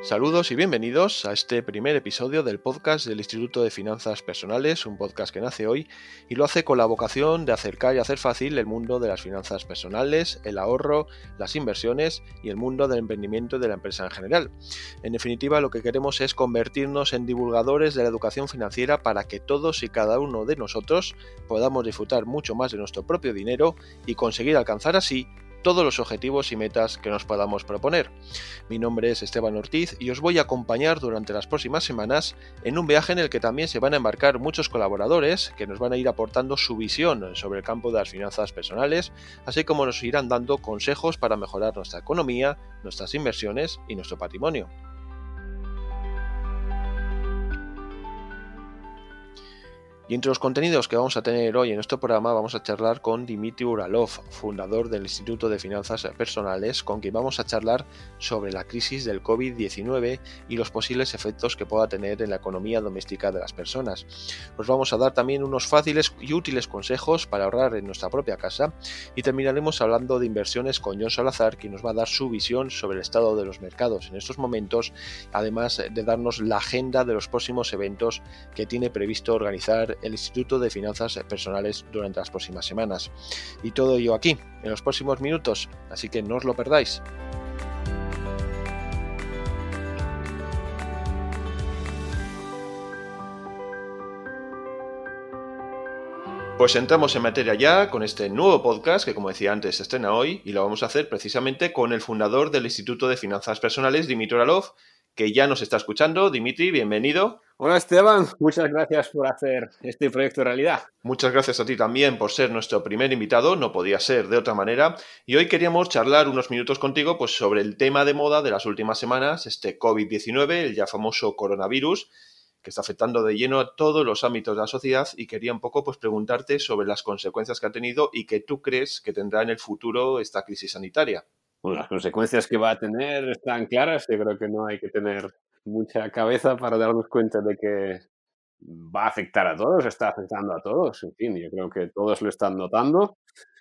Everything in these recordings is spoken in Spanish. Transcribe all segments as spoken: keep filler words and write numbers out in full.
Saludos y bienvenidos a este primer episodio del podcast del Instituto de Finanzas Personales, un podcast que nace hoy y lo hace con la vocación de acercar y hacer fácil el mundo de las finanzas personales, el ahorro, las inversiones y el mundo del emprendimiento y de la empresa en general. En definitiva, lo que queremos es convertirnos en divulgadores de la educación financiera para que todos y cada uno de nosotros podamos disfrutar mucho más de nuestro propio dinero y conseguir alcanzar así todos los objetivos y metas que nos podamos proponer. Mi nombre es Esteban Ortiz y os voy a acompañar durante las próximas semanas en un viaje en el que también se van a embarcar muchos colaboradores que nos van a ir aportando su visión sobre el campo de las finanzas personales, así como nos irán dando consejos para mejorar nuestra economía, nuestras inversiones y nuestro patrimonio. Y entre los contenidos que vamos a tener hoy en este programa vamos a charlar con Dmitry Uralov, fundador del Instituto de Finanzas Personales, con quien vamos a charlar sobre la crisis del covid diecinueve y los posibles efectos que pueda tener en la economía doméstica de las personas. Os vamos a dar también unos fáciles y útiles consejos para ahorrar en nuestra propia casa y terminaremos hablando de inversiones con John Salazar, quien nos va a dar su visión sobre el estado de los mercados en estos momentos, además de darnos la agenda de los próximos eventos que tiene previsto organizar el Instituto de Finanzas Personales durante las próximas semanas. Y todo ello aquí, en los próximos minutos, así que no os lo perdáis. Pues entramos en materia ya con este nuevo podcast que, como decía antes, se estrena hoy y lo vamos a hacer precisamente con el fundador del Instituto de Finanzas Personales, Dmitry Uralov, que ya nos está escuchando. Dmitry, bienvenido. Hola Esteban, muchas gracias por hacer este proyecto realidad. Muchas gracias a ti también por ser nuestro primer invitado, no podía ser de otra manera. Y hoy queríamos charlar unos minutos contigo pues, sobre el tema de moda de las últimas semanas, este covid diecinueve, el ya famoso coronavirus, que está afectando de lleno a todos los ámbitos de la sociedad, y quería un poco pues, preguntarte sobre las consecuencias que ha tenido y que tú crees que tendrá en el futuro esta crisis sanitaria. Bueno, las consecuencias que va a tener están claras. Yo creo que no hay que tener mucha cabeza para darnos cuenta de que va a afectar a todos, está afectando a todos. En fin, yo creo que todos lo están notando.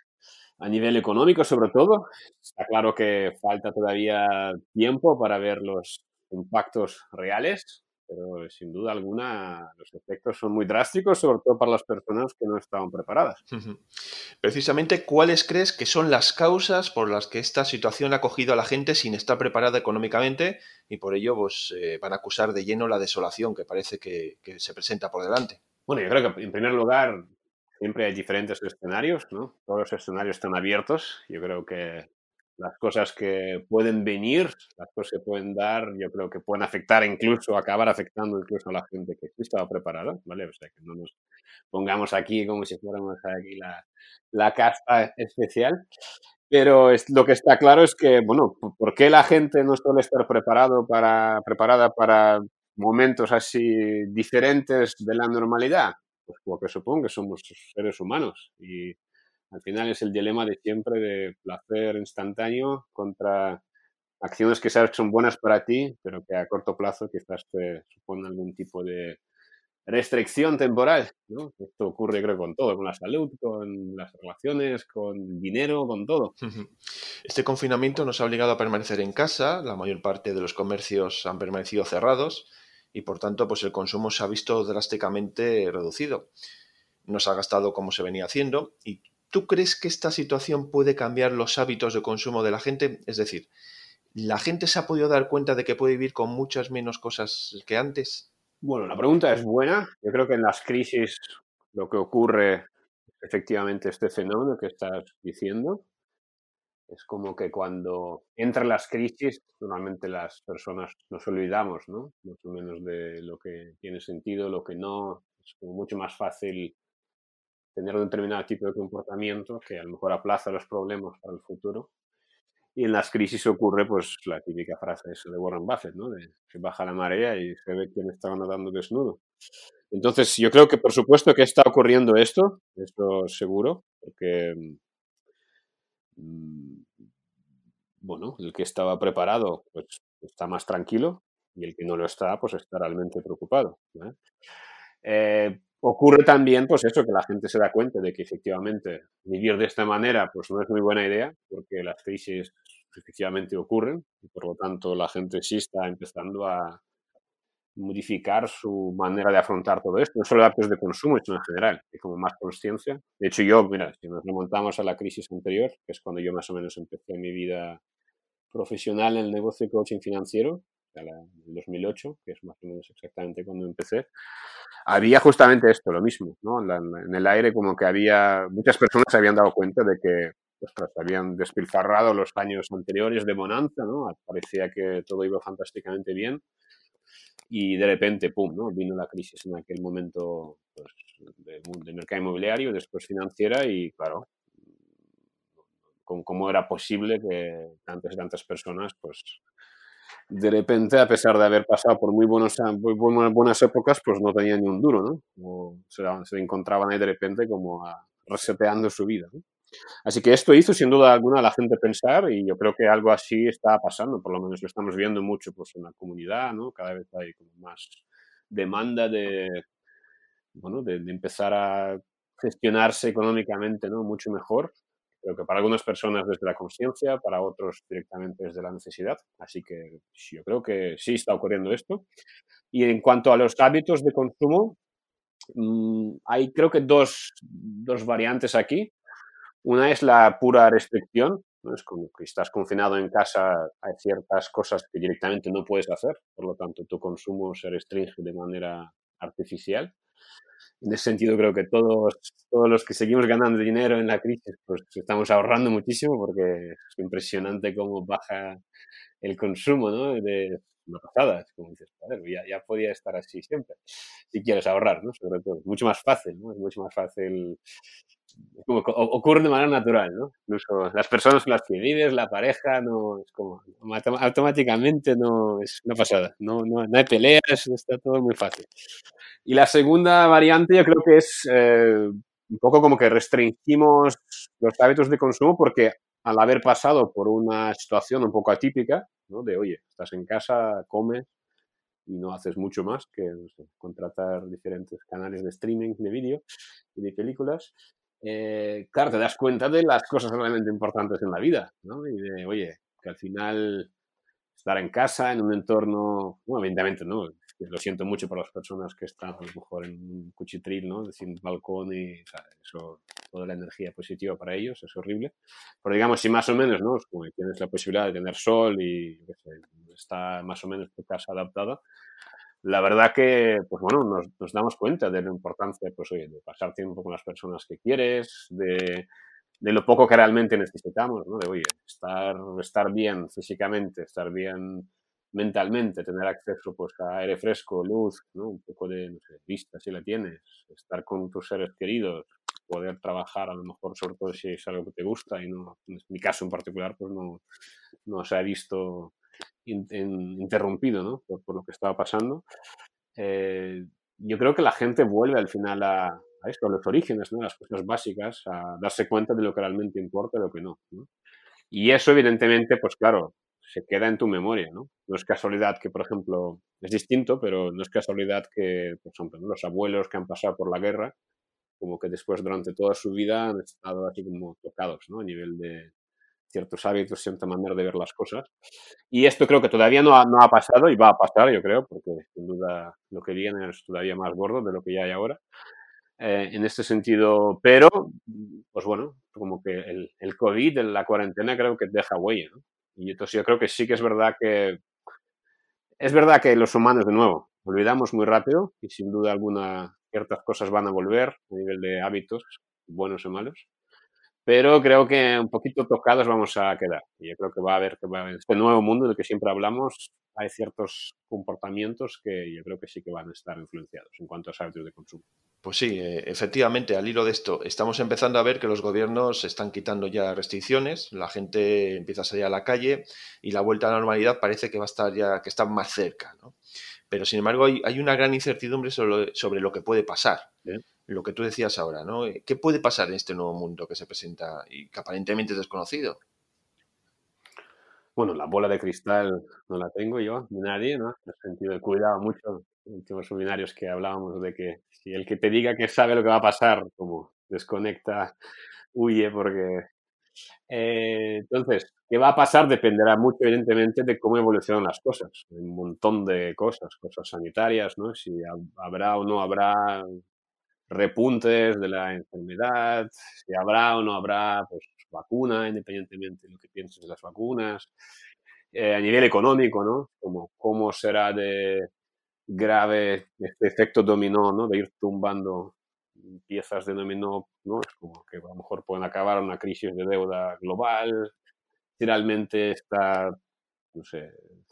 A nivel económico, sobre todo, está claro que falta todavía tiempo para ver los impactos reales, pero sin duda alguna los efectos son muy drásticos, sobre todo para las personas que no estaban preparadas. Precisamente, ¿cuáles crees que son las causas por las que esta situación ha cogido a la gente sin estar preparada económicamente y por ello pues, eh, van a acusar de lleno la desolación que parece que, que se presenta por delante? Bueno, yo creo que en primer lugar siempre hay diferentes escenarios, ¿no? Todos los escenarios están abiertos. Yo creo que las cosas que pueden venir, las cosas que pueden dar, yo creo que pueden afectar incluso, acabar afectando incluso a la gente que sí estaba preparada, ¿vale? O sea, que no nos pongamos aquí como si fuéramos aquí la, la casta especial. Pero es, lo que está claro es que, bueno, ¿por qué la gente no suele estar preparado para, preparada para momentos así diferentes de la normalidad? Pues porque supongo que somos seres humanos y al final es el dilema de siempre de placer instantáneo contra acciones que sabes que son buenas para ti, pero que a corto plazo quizás te suponen algún tipo de restricción temporal, ¿no? Esto ocurre creo con todo, con la salud, con las relaciones, con el dinero, con todo. Este confinamiento nos ha obligado a permanecer en casa, la mayor parte de los comercios han permanecido cerrados y por tanto pues el consumo se ha visto drásticamente reducido. No se ha gastado como se venía haciendo. ¿Y tú crees que esta situación puede cambiar los hábitos de consumo de la gente? Es decir, ¿la gente se ha podido dar cuenta de que puede vivir con muchas menos cosas que antes? Bueno, la pregunta es buena. Yo creo que en las crisis lo que ocurre efectivamente este fenómeno que estás diciendo. Es como que cuando entran las crisis, normalmente las personas nos olvidamos, ¿no? Más o menos de lo que tiene sentido, lo que no. Es como mucho más fácil tener un determinado tipo de comportamiento que a lo mejor aplaza los problemas para el futuro. Y en las crisis ocurre pues la típica frase esa de Warren Buffett, ¿no? De que baja la marea y se ve quién está nadando desnudo. Entonces, yo creo que por supuesto que está ocurriendo esto, esto seguro, porque mm, bueno, el que estaba preparado pues está más tranquilo y el que no lo está pues está realmente preocupado, ¿vale? Eh, ocurre también pues eso, que la gente se da cuenta de que efectivamente vivir de esta manera pues no es muy buena idea porque las crisis efectivamente ocurren y por lo tanto la gente sí está empezando a modificar su manera de afrontar todo esto, no solo hábitos de consumo, sino en general, y como más conciencia. De hecho, yo, mira, si nos remontamos a la crisis anterior, que es cuando yo más o menos empecé mi vida profesional en el negocio de coaching financiero, en el dos mil ocho, que es más o menos exactamente cuando empecé, había justamente esto, lo mismo, ¿no? La, en el aire como que había, muchas personas se habían dado cuenta de que, ostras, habían despilfarrado los años anteriores de bonanza, ¿no? Parecía que todo iba fantásticamente bien y de repente, pum, ¿no? Vino la crisis en aquel momento, pues, del, del mercado inmobiliario, después financiera y, claro, cómo era posible que tantas y tantas personas, pues, de repente, a pesar de haber pasado por muy, buenos, muy buenas, buenas épocas, pues no tenían ni un duro, ¿no? O se, se encontraban ahí de repente como a, reseteando su vida, ¿no? Así que esto hizo sin duda alguna a la gente pensar y yo creo que algo así está pasando, por lo menos lo estamos viendo mucho pues, en la comunidad, ¿no? Cada vez hay como más demanda de, bueno, de, de empezar a gestionarse económicamente, ¿no? Mucho mejor. Creo que para algunas personas desde la conciencia, para otros directamente desde la necesidad. Así que yo creo que sí está ocurriendo esto. Y en cuanto a los hábitos de consumo, mmm, hay creo que dos, dos variantes aquí. Una es la pura restricción, ¿no? Es como que estás confinado en casa, hay ciertas cosas que directamente no puedes hacer, por lo tanto tu consumo se restringe de manera artificial. En ese sentido creo que todos, todos los que seguimos ganando dinero en la crisis, pues estamos ahorrando muchísimo porque es impresionante cómo baja el consumo, ¿no? De una pasada, es como dices, joder, ya, ya podía estar así siempre, si quieres ahorrar, ¿no? Sobre todo, mucho más fácil, ¿no? Es mucho más fácil, como ocurre de manera natural, ¿no? Incluso las personas con las que vives, la pareja, no, es como, automáticamente no, es una pasada, no, no, no hay peleas, está todo muy fácil. Y la segunda variante yo creo que es eh, un poco como que restringimos los hábitos de consumo porque al haber pasado por una situación un poco atípica, ¿no? De, oye, estás en casa, comes y no haces mucho más que no sé, contratar diferentes canales de streaming de vídeo y de películas, eh, claro, te das cuenta de las cosas realmente importantes en la vida, ¿no? Y de, oye, que al final estar en casa, en un entorno, bueno, evidentemente, ¿no? Lo siento mucho por las personas que están a lo mejor en un cuchitril, ¿no? Sin balcón y, o sea, eso, toda la energía positiva para ellos es horrible. Pero digamos, si más o menos, ¿no? Como tienes la posibilidad de tener sol y, yo qué sé, está más o menos tu casa adaptada, la verdad que, pues bueno, nos, nos damos cuenta de la importancia, pues oye, de pasar tiempo con las personas que quieres, de de lo poco que realmente necesitamos, ¿no? De, oye, estar, estar bien físicamente, estar bien mentalmente, tener acceso pues, a aire fresco, luz, ¿no? Un poco de no sé, vista si la tienes, estar con tus seres queridos, poder trabajar a lo mejor, sobre todo si es algo que te gusta y no, en mi caso en particular, pues no, no se ha visto in, in, interrumpido, ¿no? Por, por, lo que estaba pasando. Eh, yo creo que la gente vuelve al final a, a esto, a los orígenes, ¿no? Las cosas básicas, a darse cuenta de lo que realmente importa y lo que no, ¿no? Y eso, evidentemente, pues claro, se queda en tu memoria, ¿no? No es casualidad que, por ejemplo, es distinto, pero no es casualidad que, por ejemplo, ¿no? Los abuelos que han pasado por la guerra, como que después durante toda su vida han estado así como tocados, ¿no? A nivel de ciertos hábitos, cierta manera de ver las cosas. Y esto creo que todavía no ha, no ha pasado y va a pasar, yo creo, porque sin duda lo que viene es todavía más gordo de lo que ya hay ahora. Eh, en este sentido, pero, pues bueno, como que el, el COVID, la cuarentena, creo que deja huella, ¿no? Y entonces yo creo que sí que es verdad que, es verdad que los humanos, de nuevo, olvidamos muy rápido y sin duda alguna ciertas cosas van a volver a nivel de hábitos, buenos o malos, pero creo que un poquito tocados vamos a quedar. Y yo creo que va a haber, que va a haber este nuevo mundo del que siempre hablamos, hay ciertos comportamientos que yo creo que sí que van a estar influenciados en cuanto a hábitos de consumo. Pues sí, eh, efectivamente, al hilo de esto, estamos empezando a ver que los gobiernos están quitando ya restricciones, la gente empieza a salir a la calle y la vuelta a la normalidad parece que va a estar ya, que está más cerca, ¿no? Pero sin embargo hay, hay una gran incertidumbre sobre, sobre lo que puede pasar. ¿Sí? Lo que tú decías ahora, ¿no? ¿Qué puede pasar en este nuevo mundo que se presenta y que aparentemente es desconocido? Bueno, la bola de cristal no la tengo yo, ni nadie, ¿no? En el sentido de cuidado mucho. En los últimos seminarios que hablábamos de que si el que te diga que sabe lo que va a pasar, como desconecta, huye porque Eh, entonces, ¿qué va a pasar? Dependerá mucho, evidentemente, de cómo evolucionan las cosas. Hay un montón de cosas, cosas sanitarias, ¿no? Si habrá o no habrá repuntes de la enfermedad, si habrá o no habrá pues, vacuna, independientemente de lo que pienses de las vacunas. Eh, a nivel económico, ¿no? Como, ¿cómo será de grave este efecto dominó, ¿no? De ir tumbando piezas de dominó, ¿no? Es como que a lo mejor pueden acabar una crisis de deuda global, si realmente está, no sé,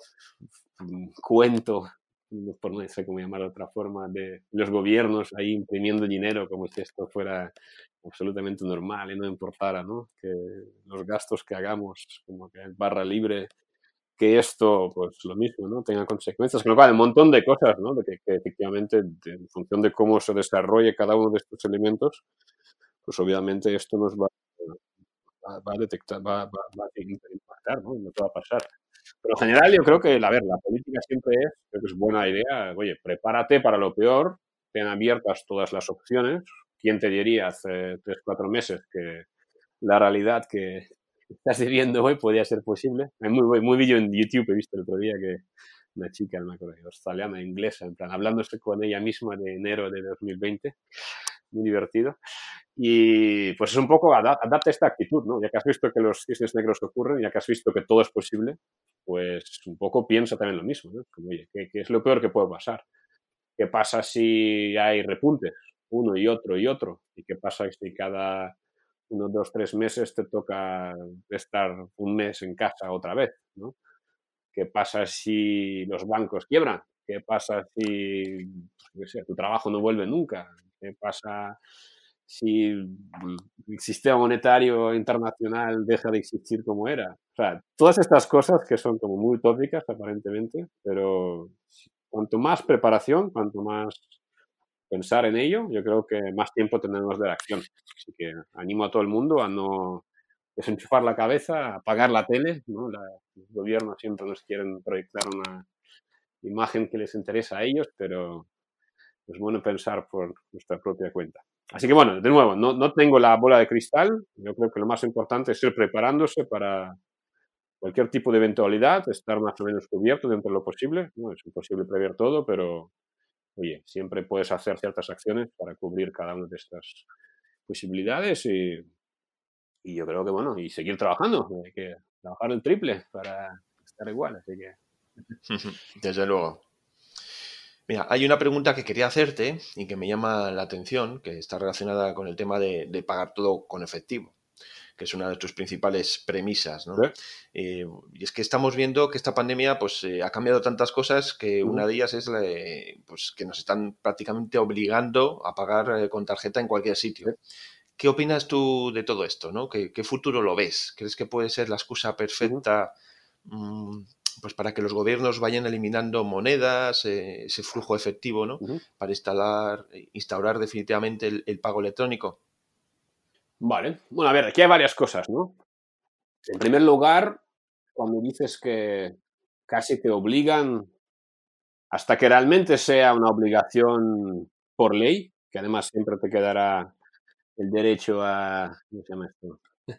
un cuento, por no sé cómo llamarlo de otra forma, de los gobiernos ahí imprimiendo dinero como si esto fuera absolutamente normal y no importara, ¿no? Que los gastos que hagamos como que barra libre, que esto, pues lo mismo, ¿no? Tenga consecuencias. Con lo cual, un montón de cosas, ¿no? De que, que efectivamente, de, en función de cómo se desarrolle cada uno de estos elementos, pues obviamente esto nos va, va, va a detectar, va, va, va a impactar, ¿no? No te va a pasar. Pero en general yo creo que, a ver, la política siempre es, creo que es buena idea, oye, prepárate para lo peor, ten abiertas todas las opciones. ¿Quién te diría hace tres, cuatro meses que la realidad que estás viviendo hoy podría ser posible? Hay muy, muy vídeo en YouTube, he visto el otro día que una chica, no me acuerdo, australiana, inglesa, en plan, hablándose con ella misma de enero de dos mil veinte, muy divertido. Y pues es un poco adapta esta actitud, ¿no? Ya que has visto que los cisnes negros ocurren, ya que has visto que todo es posible, pues un poco piensa también lo mismo, ¿no? Como, oye, ¿qué, ¿qué es lo peor que puede pasar? ¿Qué pasa si hay repuntes? Uno y otro y otro. ¿Y qué pasa si cada uno, dos, tres meses te toca estar un mes en casa otra vez, ¿no? ¿Qué pasa si los bancos quiebran? ¿Qué pasa si, no sé, tu trabajo no vuelve nunca? ¿Qué pasa si el sistema monetario internacional deja de existir como era? O sea, todas estas cosas que son como muy utópicas aparentemente, pero cuanto más preparación, cuanto más pensar en ello, yo creo que más tiempo tendremos de acción. Así que animo a todo el mundo a no desenchufar la cabeza, apagar la tele, ¿no? La, los gobiernos siempre nos quieren proyectar una imagen que les interesa a ellos, pero es bueno pensar por nuestra propia cuenta. Así que bueno, de nuevo, no, no tengo la bola de cristal, yo creo que lo más importante es ir preparándose para cualquier tipo de eventualidad, estar más o menos cubierto dentro de lo posible, ¿no? Es imposible prever todo, pero oye, siempre puedes hacer ciertas acciones para cubrir cada una de estas posibilidades y, y yo creo que bueno, y seguir trabajando, hay que trabajar el triple para estar igual, así que... Desde luego. Mira, hay una pregunta que quería hacerte y que me llama la atención, que está relacionada con el tema de, de pagar todo con efectivo, que es una de tus principales premisas, ¿no? ¿Sí? Eh, y es que estamos viendo que esta pandemia pues, eh, ha cambiado tantas cosas que Uh-huh. una de ellas es la de, pues, que nos están prácticamente obligando a pagar eh, con tarjeta en cualquier ¿Sí? sitio. ¿Qué opinas tú de todo esto, ¿no? ¿Qué, qué futuro lo ves? ¿Crees que puede ser la excusa Uh-huh. perfecta mmm, pues para que los gobiernos vayan eliminando monedas, eh, ese flujo efectivo, ¿no? Uh-huh. Para instalar, instaurar definitivamente el, el pago electrónico? Vale, bueno, a ver, aquí hay varias cosas, ¿no? En primer lugar, cuando dices que casi te obligan, hasta que realmente sea una obligación por ley, que además siempre te quedará el derecho a, ¿cómo se llama esto?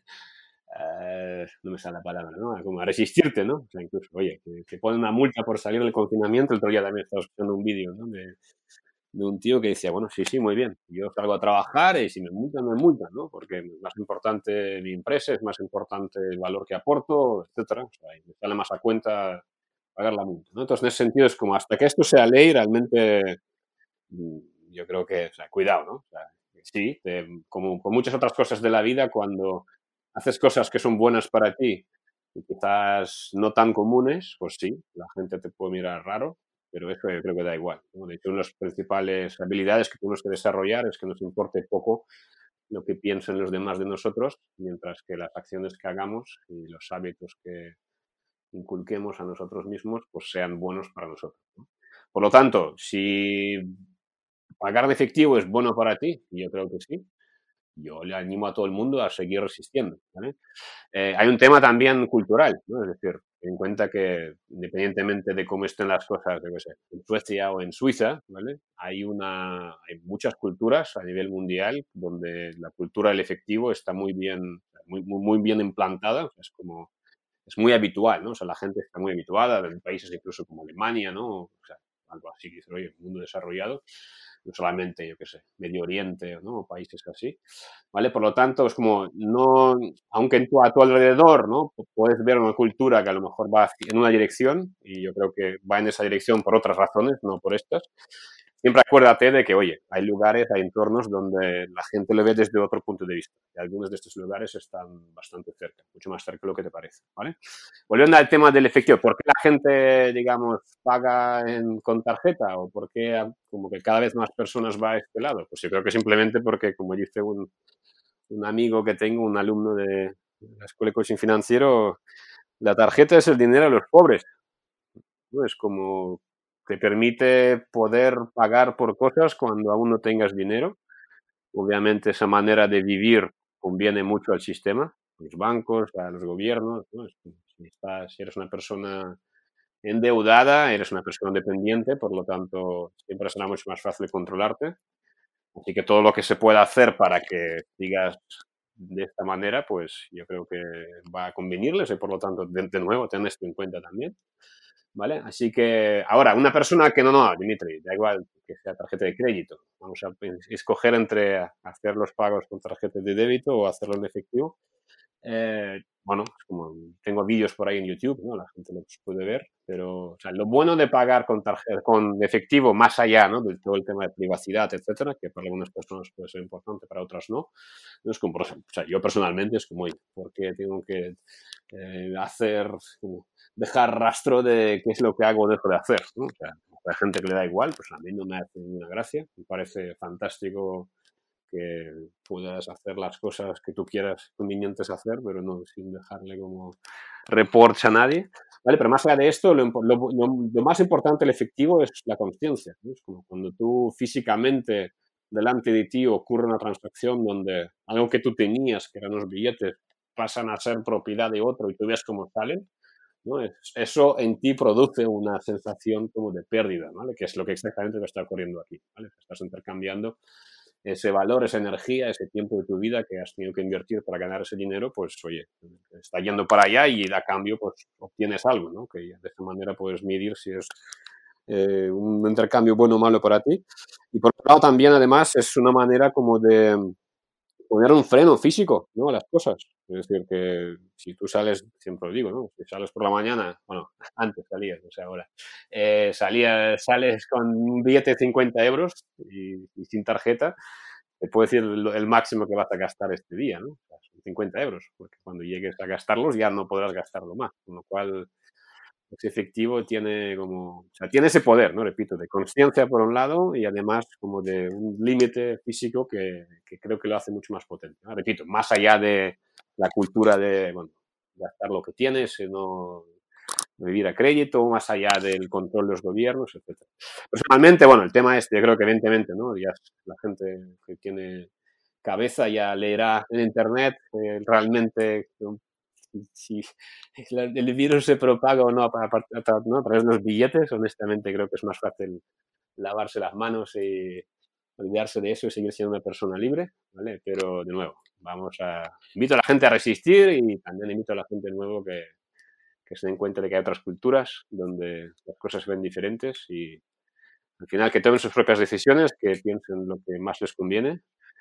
Eh, no me sale la palabra, ¿no? Como a resistirte, ¿no? O sea, incluso, oye, que, que ponen una multa por salir del confinamiento. El otro día también estaba escuchando un vídeo, ¿no? De, de un tío que decía, bueno, sí, sí, muy bien, yo salgo a trabajar y si me multan, me multan, ¿no? Porque es más importante mi empresa, es más importante el valor que aporto, etcétera. O sea, y me sale más a cuenta pagar la multa, ¿no? Entonces, en ese sentido es como hasta que esto sea ley, realmente mm, yo creo que, o sea, cuidado, ¿no? O sea, sí, te- como con muchas otras cosas de la vida, cuando haces cosas que son buenas para ti y quizás no tan comunes, pues sí, la gente te puede mirar raro, pero eso yo creo que da igual, ¿no? De hecho, una de las principales habilidades que tenemos que desarrollar es que nos importe poco lo que piensen los demás de nosotros, mientras que las acciones que hagamos y los hábitos que inculquemos a nosotros mismos, pues sean buenos para nosotros, ¿no? Por lo tanto, si pagar de efectivo es bueno para ti, y yo creo que sí, yo le animo a todo el mundo a seguir resistiendo, ¿vale? Eh, hay un tema también cultural, ¿no? Es decir, ten en cuenta que independientemente de cómo estén las cosas, yo qué sé, en Suecia o en Suiza, ¿vale? Hay una, hay muchas culturas a nivel mundial donde la cultura del efectivo está muy bien, muy, muy, muy bien implantada, es como, es muy habitual, ¿no? O sea, la gente está muy habituada, en países incluso como Alemania, ¿no? O sea, algo así que dice, oye, el mundo desarrollado, no solamente, yo qué sé, Medio Oriente, ¿no? O países así, ¿vale? Por lo tanto, es como, no, aunque en tu, a tu alrededor, ¿no? Puedes ver una cultura que a lo mejor va en una dirección, y yo creo que va en esa dirección por otras razones, no por estas. Siempre acuérdate de que, oye, hay lugares, hay entornos donde la gente lo ve desde otro punto de vista. Y algunos de estos lugares están bastante cerca, mucho más cerca de lo que te parece, ¿vale? Volviendo al tema del efectivo, ¿por qué la gente, digamos, paga en, con tarjeta? ¿O por qué como que cada vez más personas va a este lado? Pues yo creo que simplemente porque, como dice un, un amigo que tengo, un alumno de la Escuela de Coaching Financiero, la tarjeta es el dinero de los pobres, ¿no? Es como te permite poder pagar por cosas cuando aún no tengas dinero. Obviamente esa manera de vivir conviene mucho al sistema, a los bancos, a los gobiernos, ¿no? Si, estás, si eres una persona endeudada, eres una persona dependiente, por lo tanto siempre será mucho más fácil controlarte. Así que todo lo que se pueda hacer para que sigas de esta manera, pues yo creo que va a convenirles y por lo tanto, de, de nuevo, ten esto en cuenta también. ¿Vale? Así que, ahora, una persona que no, no, Dimitri, da igual que sea tarjeta de crédito. Vamos a escoger entre hacer los pagos con tarjeta de débito o hacerlo en efectivo. Eh, bueno, es como tengo vídeos por ahí en YouTube, ¿no? La gente los puede ver, pero o sea, lo bueno de pagar con tarjeta, con efectivo, más allá, ¿no? De todo el tema de privacidad, etcétera, que para algunas personas puede ser importante, para otras no. No es como, por ejemplo, o sea, yo personalmente es como, ¿por qué tengo que eh, hacer, como, dejar rastro de qué es lo que hago o dejo de hacer, ¿no? O sea, hay gente que le da igual, pues a mí no me hace ninguna gracia, me parece fantástico que puedas hacer las cosas que tú quieras convenientes hacer, pero no sin dejarle como reports a nadie. ¿Vale? Pero más allá de esto, lo, lo, lo, lo más importante del efectivo es la conciencia, ¿no? Es como cuando tú físicamente delante de ti ocurre una transacción donde algo que tú tenías, que eran los billetes, pasan a ser propiedad de otro y tú ves cómo salen, ¿no? Eso en ti produce una sensación como de pérdida, ¿vale? Que es lo que exactamente está ocurriendo aquí, ¿vale? Estás intercambiando ese valor, esa energía, ese tiempo de tu vida que has tenido que invertir para ganar ese dinero, pues oye, está yendo para allá y a cambio pues obtienes algo, ¿no? Que de esta manera puedes medir si es eh, un intercambio bueno o malo para ti. Y por otro lado también además es una manera como de poner un freno físico, ¿no? A las cosas. Es decir, que si tú sales, siempre lo digo, ¿no? Si sales por la mañana, bueno, antes salías, no sé ahora, eh, salías, sales con un billete de cincuenta euros y, y sin tarjeta, te puedo decir el, el máximo que vas a gastar este día, ¿no? O sea, son cincuenta euros, porque cuando llegues a gastarlos ya no podrás gastarlo más, con lo cual ese efectivo tiene como, o sea, tiene ese poder, ¿no? Repito, de conciencia por un lado y además como de un límite físico que, que creo que lo hace mucho más potente, ¿no? Repito, más allá de la cultura de, bueno, gastar lo que tienes, no vivir a crédito, más allá del control de los gobiernos, etcétera. Personalmente, bueno, el tema este, yo creo que evidentemente, ¿no? Ya la gente que tiene cabeza ya leerá en internet eh, realmente si el virus se propaga o no a, a, ¿no? a través de los billetes. Honestamente creo que es más fácil lavarse las manos y olvidarse de eso y seguir siendo una persona libre, ¿vale? Pero de nuevo, vamos a... Invito a la gente a resistir y también invito a la gente de nuevo que, que se den cuenta de que hay otras culturas donde las cosas se ven diferentes y al final que tomen sus propias decisiones, que piensen lo que más les conviene.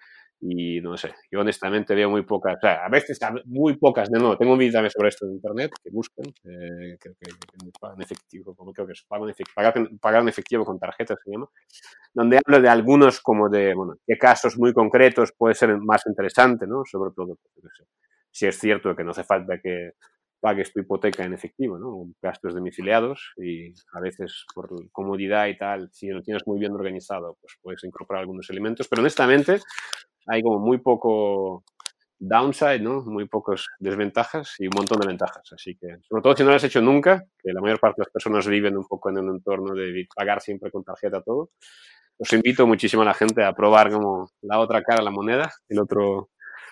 Y no sé, yo honestamente veo muy pocas, o sea, a veces muy pocas, de nuevo, tengo un vídeo también sobre esto en internet, que busquen, eh, creo que, que pagan efectivo, como creo que es pagan efectivo, pagar, pagar en efectivo con tarjetas se llama, donde hablo de algunos como de, bueno, qué casos muy concretos puede ser más interesante, ¿no? Sobre todo, no sé, si es cierto que no hace falta que pagues tu hipoteca en efectivo, ¿no? Gastos domiciliados y a veces por comodidad y tal, si lo tienes muy bien organizado, pues puedes incorporar algunos elementos, pero honestamente hay como muy poco downside, ¿no? Muy pocas desventajas y un montón de ventajas. Así que, sobre todo si no lo has hecho nunca, que la mayor parte de las personas viven un poco en un entorno de pagar siempre con tarjeta todo, os invito muchísimo a la gente a probar como la otra cara de la moneda, el otro,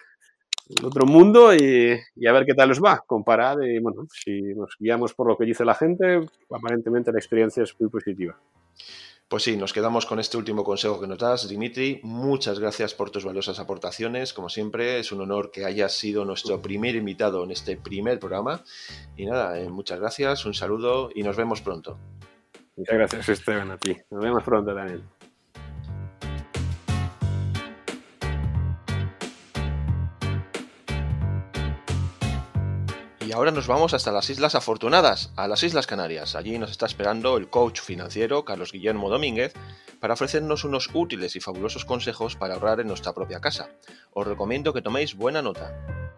el otro mundo y, y a ver qué tal os va. Comparad y, bueno, si nos guiamos por lo que dice la gente, aparentemente la experiencia es muy positiva. Pues sí, nos quedamos con este último consejo que nos das, Dimitri. Muchas gracias por tus valiosas aportaciones. Como siempre, es un honor que hayas sido nuestro primer invitado en este primer programa. Y nada, eh, muchas gracias, un saludo y nos vemos pronto. Muchas gracias, Esteban, a ti. Nos vemos pronto, Daniel. Y ahora nos vamos hasta las Islas Afortunadas, a las Islas Canarias. Allí nos está esperando el coach financiero Carlos Guillermo Domínguez para ofrecernos unos útiles y fabulosos consejos para ahorrar en nuestra propia casa. Os recomiendo que toméis buena nota.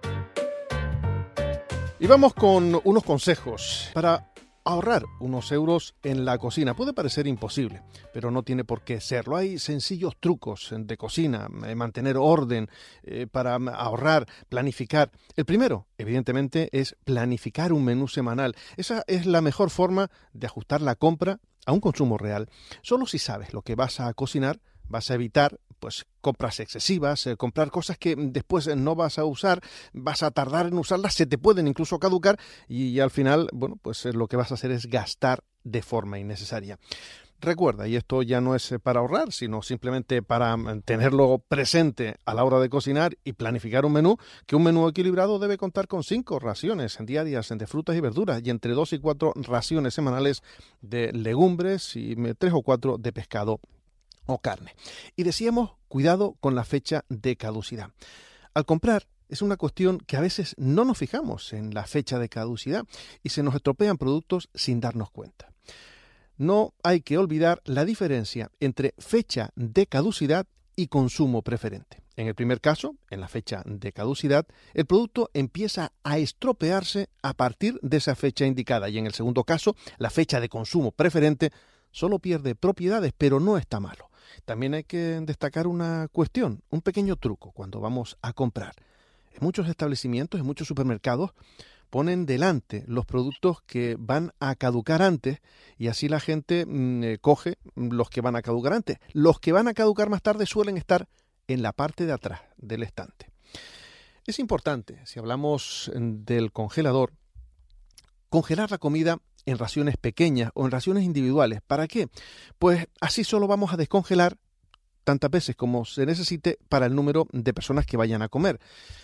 Y vamos con unos consejos para ahorrar unos euros en la cocina. Puede parecer imposible, pero no tiene por qué serlo. Hay sencillos trucos de cocina, mantener orden, eh, para ahorrar, planificar. El primero, evidentemente, es planificar un menú semanal. Esa es la mejor forma de ajustar la compra a un consumo real. Solo si sabes lo que vas a cocinar, vas a evitar pues compras excesivas, eh, comprar cosas que después no vas a usar, vas a tardar en usarlas, se te pueden incluso caducar y, y al final, bueno, pues eh, lo que vas a hacer es gastar de forma innecesaria. Recuerda, y esto ya no es para ahorrar, sino simplemente para tenerlo presente a la hora de cocinar y planificar un menú, que un menú equilibrado debe contar con cinco raciones diarias de frutas y verduras y entre dos y cuatro raciones semanales de legumbres y tres o cuatro de pescado o carne. Y decíamos, cuidado con la fecha de caducidad. Al comprar es una cuestión que a veces no nos fijamos en la fecha de caducidad y se nos estropean productos sin darnos cuenta. No hay que olvidar la diferencia entre fecha de caducidad y consumo preferente. En el primer caso, en la fecha de caducidad, el producto empieza a estropearse a partir de esa fecha indicada y en el segundo caso, la fecha de consumo preferente solo pierde propiedades, pero no está malo. También hay que destacar una cuestión, un pequeño truco cuando vamos a comprar. En muchos establecimientos, en muchos supermercados, ponen delante los productos que van a caducar antes y así la gente mmm, coge los que van a caducar antes. Los que van a caducar más tarde suelen estar en la parte de atrás del estante. Es importante, si hablamos del congelador, congelar la comida en raciones pequeñas o en raciones individuales. ¿Para qué? Pues así solo vamos a descongelar tantas veces como se necesite para el número de personas que vayan a comer.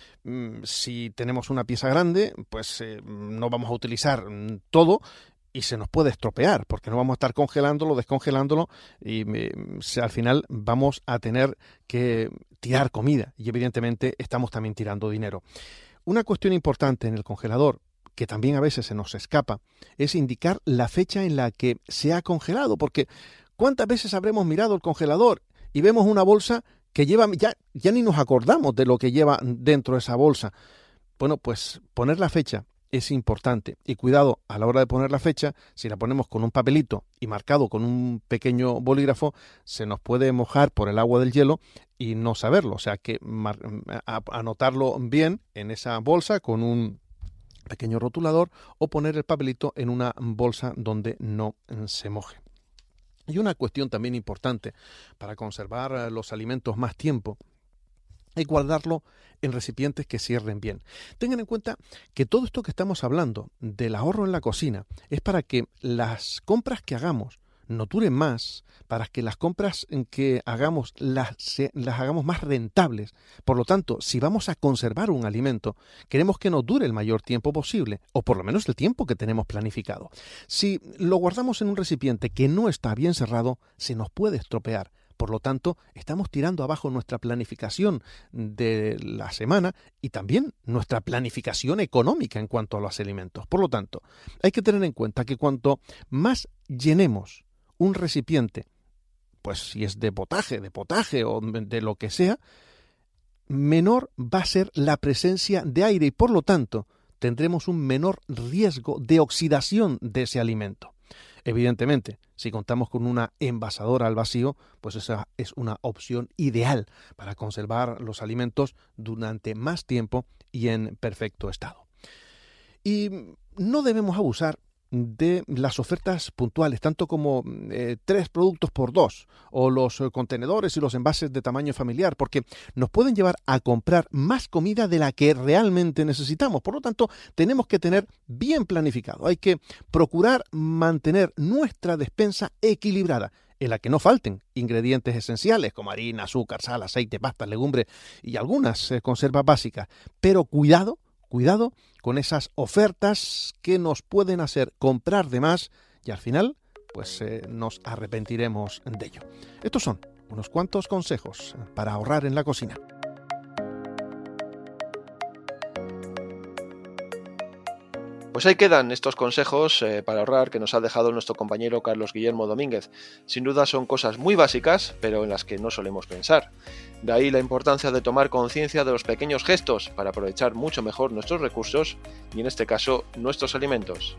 Si tenemos una pieza grande, pues eh, no vamos a utilizar todo y se nos puede estropear porque no vamos a estar congelándolo, descongelándolo y eh, al final vamos a tener que tirar comida y evidentemente estamos también tirando dinero. Una cuestión importante en el congelador, que también a veces se nos escapa, es indicar la fecha en la que se ha congelado, porque ¿cuántas veces habremos mirado el congelador y vemos una bolsa que lleva, ya, ya ni nos acordamos de lo que lleva dentro de esa bolsa? Bueno, pues poner la fecha es importante y cuidado a la hora de poner la fecha, si la ponemos con un papelito y marcado con un pequeño bolígrafo, se nos puede mojar por el agua del hielo y no saberlo, o sea que mar, a, anotarlo bien en esa bolsa con un pequeño rotulador o poner el papelito en una bolsa donde no se moje. Y una cuestión también importante para conservar los alimentos más tiempo es guardarlo en recipientes que cierren bien. Tengan en cuenta que todo esto que estamos hablando del ahorro en la cocina es para que las compras que hagamos no duren más, para que las compras que hagamos las, las hagamos más rentables. Por lo tanto, si vamos a conservar un alimento, queremos que nos dure el mayor tiempo posible, o por lo menos el tiempo que tenemos planificado. Si lo guardamos en un recipiente que no está bien cerrado, se nos puede estropear. Por lo tanto, estamos tirando abajo nuestra planificación de la semana y también nuestra planificación económica en cuanto a los alimentos. Por lo tanto, hay que tener en cuenta que cuanto más llenemos un recipiente, pues si es de potaje, de potaje o de lo que sea, menor va a ser la presencia de aire y por lo tanto tendremos un menor riesgo de oxidación de ese alimento. Evidentemente, si contamos con una envasadora al vacío, pues esa es una opción ideal para conservar los alimentos durante más tiempo y en perfecto estado. Y no debemos abusar de las ofertas puntuales, tanto como eh, tres productos por dos o los eh, contenedores y los envases de tamaño familiar, porque nos pueden llevar a comprar más comida de la que realmente necesitamos. Por lo tanto, tenemos que tener bien planificado. Hay que procurar mantener nuestra despensa equilibrada. en la que no falten ingredientes esenciales como harina, azúcar, sal, aceite, pastas, legumbres y algunas eh, conservas básicas. Pero cuidado, cuidado con esas ofertas que nos pueden hacer comprar de más y al final pues eh, nos arrepentiremos de ello. Estos son unos cuantos consejos para ahorrar en la cocina. Pues ahí quedan estos consejos eh, para ahorrar que nos ha dejado nuestro compañero Carlos Guillermo Domínguez. Sin duda son cosas muy básicas, pero en las que no solemos pensar. De ahí la importancia de tomar conciencia de los pequeños gestos para aprovechar mucho mejor nuestros recursos y en este caso nuestros alimentos.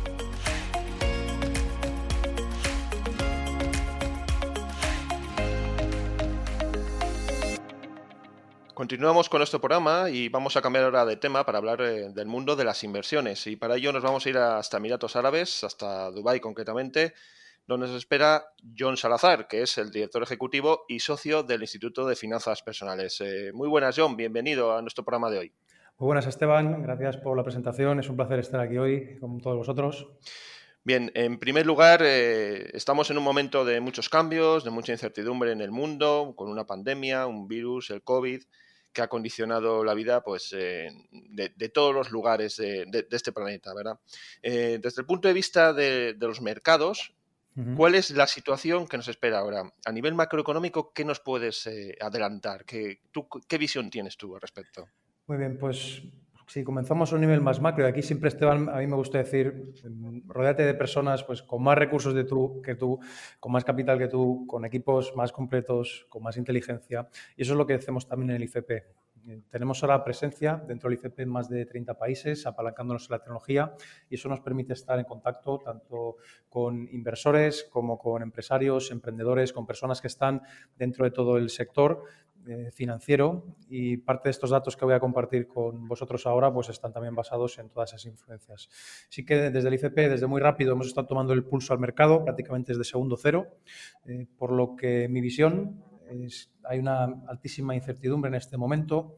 Continuamos con nuestro programa y vamos a cambiar ahora de tema para hablar eh, del mundo de las inversiones. Y para ello nos vamos a ir hasta Emiratos Árabes, hasta Dubái concretamente, donde nos espera Jon Salazar, que es el director ejecutivo y socio del Instituto de Finanzas Personales. Eh, muy buenas, Jon, bienvenido a nuestro programa de hoy. Muy buenas, Esteban, gracias por la presentación. Es un placer estar aquí hoy con todos vosotros. Bien, en primer lugar, eh, estamos en un momento de muchos cambios, de mucha incertidumbre en el mundo, con una pandemia, un virus, el COVID, que ha condicionado la vida pues, eh, de, de todos los lugares de, de, de este planeta, ¿verdad? Eh, desde el punto de vista de, de los mercados, uh-huh. ¿Cuál es la situación que nos espera ahora? A nivel macroeconómico, ¿qué nos puedes eh, adelantar? ¿Qué, tú, ¿Qué visión tienes tú al respecto? Muy bien, pues si comenzamos a un nivel más macro, y aquí siempre, Esteban, a mí me gusta decir, rodéate de personas pues, con más recursos de tú, que tú, con más capital que tú, con equipos más completos, con más inteligencia. Y eso es lo que hacemos también en el I F P. Tenemos ahora presencia dentro del I F P en más de treinta países, apalancándonos en la tecnología, y eso nos permite estar en contacto tanto con inversores como con empresarios, emprendedores, con personas que están dentro de todo el sector eh, financiero, y parte de estos datos que voy a compartir con vosotros ahora pues están también basados en todas esas influencias. Así que desde el I F P, desde muy rápido, hemos estado tomando el pulso al mercado, prácticamente desde segundo cero, eh, por lo que mi visión es, hay una altísima incertidumbre en este momento.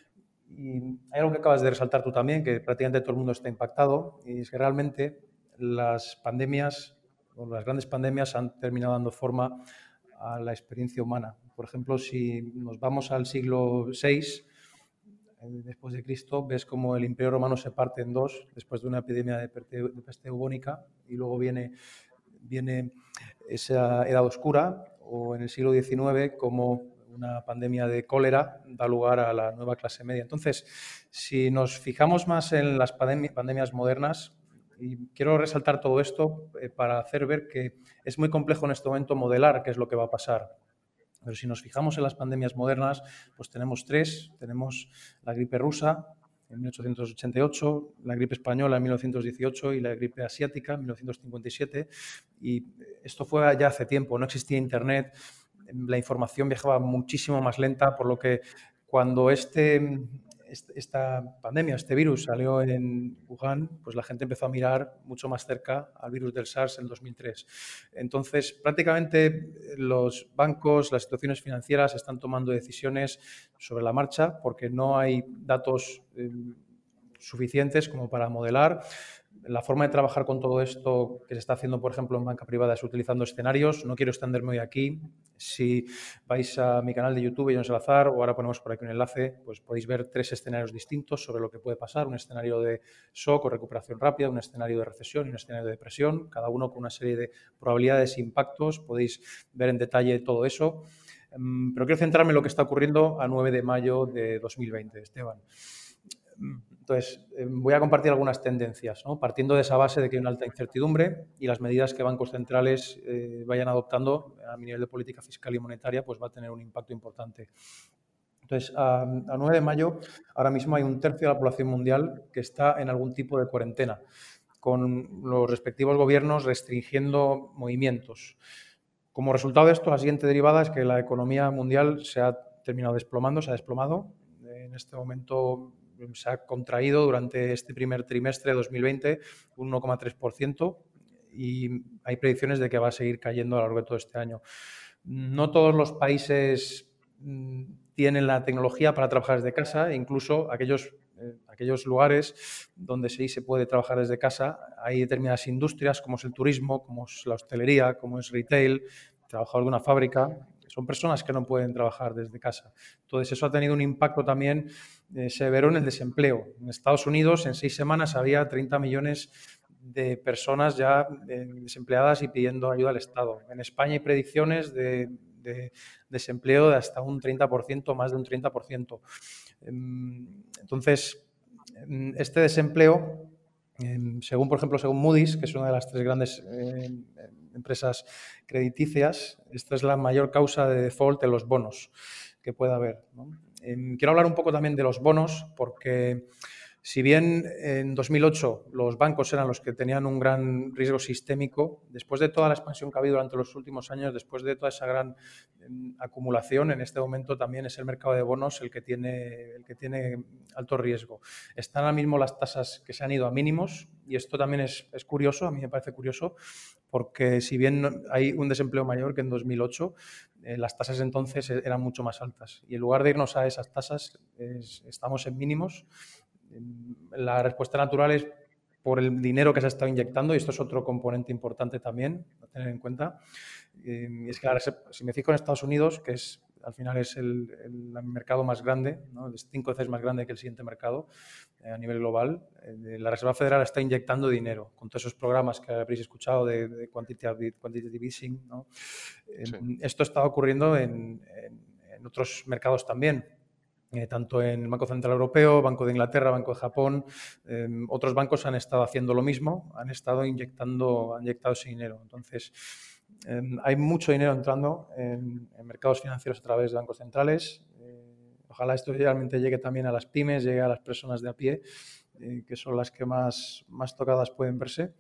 Y hay algo que acabas de resaltar tú también, que prácticamente todo el mundo está impactado, y es que realmente las pandemias, o las grandes pandemias, han terminado dando forma a la experiencia humana. Por ejemplo, si nos vamos al siglo seis después de Cristo, ves como el Imperio Romano se parte en dos después de una epidemia de peste bubónica, y luego viene, viene esa edad oscura, o en el siglo diecinueve como una pandemia de cólera da lugar a la nueva clase media. Entonces, si nos fijamos más en las pandem- pandemias modernas, y quiero resaltar todo esto eh, para hacer ver que es muy complejo en este momento modelar qué es lo que va a pasar. Pero si nos fijamos en las pandemias modernas, pues tenemos tres. Tenemos la gripe rusa en mil ochocientos ochenta y ocho, la gripe española en mil novecientos dieciocho y la gripe asiática en mil novecientos cincuenta y siete. Y esto fue ya hace tiempo, no existía Internet, la información viajaba muchísimo más lenta, por lo que cuando este... esta pandemia, este virus salió en Wuhan, pues la gente empezó a mirar mucho más cerca al virus del SARS en dos mil tres. Entonces, prácticamente los bancos, las instituciones financieras están tomando decisiones sobre la marcha porque no hay datos eh, suficientes como para modelar. La forma de trabajar con todo esto que se está haciendo, por ejemplo, en banca privada es utilizando escenarios. No quiero extenderme hoy aquí. Si vais a mi canal de YouTube, Jon Salazar, o ahora ponemos por aquí un enlace, pues podéis ver tres escenarios distintos sobre lo que puede pasar. Un escenario de shock o recuperación rápida, un escenario de recesión y un escenario de depresión, cada uno con una serie de probabilidades e impactos. Podéis ver en detalle todo eso. Pero quiero centrarme en lo que está ocurriendo a nueve de mayo de dos mil veinte, Esteban. Entonces, eh, voy a compartir algunas tendencias, ¿no? Partiendo de esa base de que hay una alta incertidumbre y las medidas que bancos centrales eh, vayan adoptando a nivel de política fiscal y monetaria, pues va a tener un impacto importante. Entonces, a, a nueve de mayo, ahora mismo hay un tercio de la población mundial que está en algún tipo de cuarentena, con los respectivos gobiernos restringiendo movimientos. Como resultado de esto, la siguiente derivada es que la economía mundial se ha terminado desplomando, se ha desplomado. En este momento se ha contraído durante este primer trimestre de dos mil veinte un uno coma tres por ciento y hay predicciones de que va a seguir cayendo a lo largo de todo este año. No todos los países tienen la tecnología para trabajar desde casa, incluso aquellos, eh, aquellos lugares donde sí se puede trabajar desde casa, hay determinadas industrias como es el turismo, como es la hostelería, como es retail, trabajador de una fábrica, son personas que no pueden trabajar desde casa. Entonces, eso ha tenido un impacto también eh, severo en el desempleo. En Estados Unidos, en seis semanas, había treinta millones de personas ya eh, desempleadas y pidiendo ayuda al Estado. En España hay predicciones de, de desempleo de hasta un treinta por ciento, más de un treinta por ciento. Entonces, este desempleo, según, por ejemplo, según Moody's, que es una de las tres grandes eh, empresas crediticias, esta es la mayor causa de default en los bonos que pueda haber, ¿no? Eh, quiero hablar un poco también de los bonos, porque si bien en dos mil ocho los bancos eran los que tenían un gran riesgo sistémico, después de toda la expansión que ha habido durante los últimos años, después de toda esa gran eh, acumulación, en este momento también es el mercado de bonos el que tiene, el que tiene alto riesgo. Están ahora mismo las tasas que se han ido a mínimos, y esto también es, es curioso, a mí me parece curioso, porque si bien hay un desempleo mayor que en dos mil ocho, eh, las tasas entonces eran mucho más altas. Y en lugar de irnos a esas tasas, es, estamos en mínimos. La respuesta natural es por el dinero que se ha estado inyectando, y esto es otro componente importante también a tener en cuenta. Y es que la, si me fijo en Estados Unidos, que es al final es el, el mercado más grande, ¿no? Es cinco veces más grande que el siguiente mercado eh, a nivel global, eh, la Reserva Federal está inyectando dinero con todos esos programas que habréis escuchado de, de quantitative, quantitative easing, ¿no? Eh, sí. Esto está ocurriendo en, en, en otros mercados también. Eh, tanto en el Banco Central Europeo, Banco de Inglaterra, Banco de Japón, eh, otros bancos han estado haciendo lo mismo, han estado inyectando, han inyectado ese dinero. Entonces, eh, hay mucho dinero entrando en, en mercados financieros a través de bancos centrales. Eh, ojalá esto realmente llegue también a las pymes, llegue a las personas de a pie, eh, que son las que más, más tocadas pueden verse.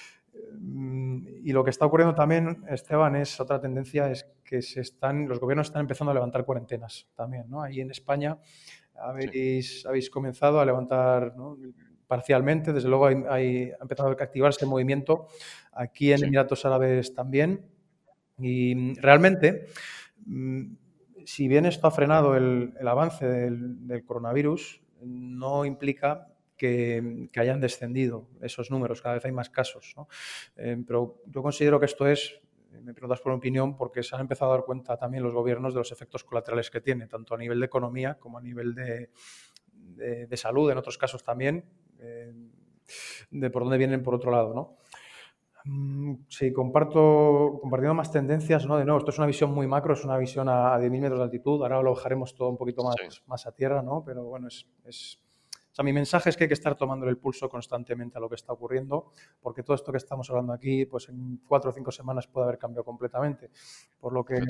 Y lo que está ocurriendo también, Esteban, es otra tendencia, es que se están, los gobiernos están empezando a levantar cuarentenas también, ¿no? Ahí en España habéis, sí. habéis comenzado a levantar, ¿no? Parcialmente, desde luego hay, hay, ha empezado a activarse el movimiento, aquí en sí. Emiratos Árabes también, y realmente, si bien esto ha frenado el, el avance del, del coronavirus, no implica Que, que hayan descendido esos números, cada vez hay más casos, ¿no? Eh, pero yo considero que esto es, me preguntas por mi opinión, porque se han empezado a dar cuenta también los gobiernos de los efectos colaterales que tiene, tanto a nivel de economía como a nivel de, de, de salud, en otros casos también, eh, de por dónde vienen por otro lado, ¿no? Sí, comparto, compartiendo más tendencias, ¿no? De nuevo, esto es una visión muy macro, es una visión a, a diez mil metros de altitud, ahora lo bajaremos todo un poquito más, sí. más a tierra, ¿no? Pero bueno, es... es O sea, mi mensaje es que hay que estar tomando el pulso constantemente a lo que está ocurriendo, porque todo esto que estamos hablando aquí, pues en cuatro o cinco semanas puede haber cambiado completamente. Por lo que,